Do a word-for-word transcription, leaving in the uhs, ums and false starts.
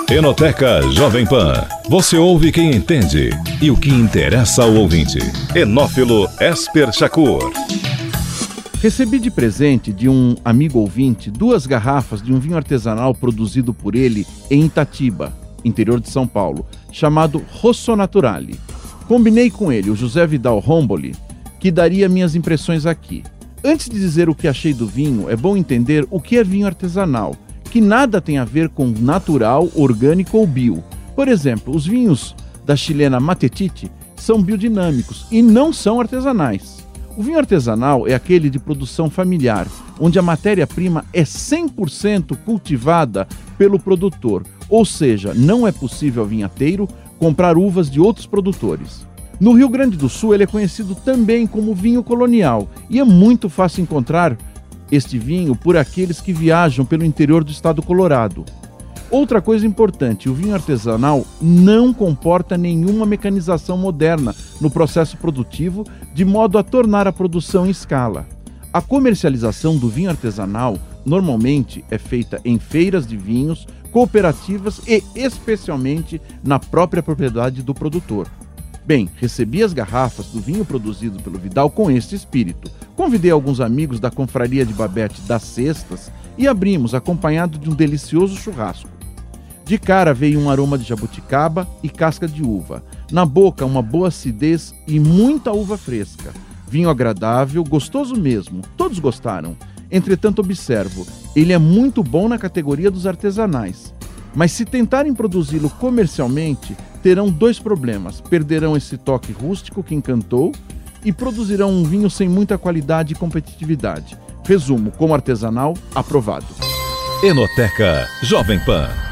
Enoteca Jovem Pan. Você ouve quem entende e o que interessa ao ouvinte. Enófilo Esper Chacur. Recebi de presente de um amigo ouvinte duas garrafas de um vinho artesanal produzido por ele em Itatiba, interior de São Paulo, chamado Rosso Naturale. Combinei com ele, o José Vidal Romboli, que daria minhas impressões aqui. Antes de dizer o que achei do vinho, é bom entender o que é vinho artesanal, que nada tem a ver com natural, orgânico ou bio. Por exemplo, os vinhos da chilena Matetite são biodinâmicos e não são artesanais. O vinho artesanal é aquele de produção familiar, onde a matéria-prima é cem por cento cultivada pelo produtor, ou seja, não é possível ao vinhateiro comprar uvas de outros produtores. No Rio Grande do Sul, ele é conhecido também como vinho colonial e é muito fácil encontrar este vinho por aqueles que viajam pelo interior do estado do Colorado. Outra coisa importante, o vinho artesanal não comporta nenhuma mecanização moderna no processo produtivo, de modo a tornar a produção em escala. A comercialização do vinho artesanal normalmente é feita em feiras de vinhos, cooperativas e especialmente na própria propriedade do produtor. Bem, recebi as garrafas do vinho produzido pelo Vidal com este espírito. Convidei alguns amigos da confraria de Babete das Cestas e abrimos acompanhado de um delicioso churrasco. De cara veio um aroma de jabuticaba e casca de uva. Na boca, uma boa acidez e muita uva fresca. Vinho agradável, gostoso mesmo. Todos gostaram. Entretanto, observo, ele é muito bom na categoria dos artesanais. Mas se tentarem produzi-lo comercialmente, terão dois problemas. Perderão esse toque rústico que encantou e produzirão um vinho sem muita qualidade e competitividade. Resumo, como artesanal, aprovado. Enoteca Jovem Pan.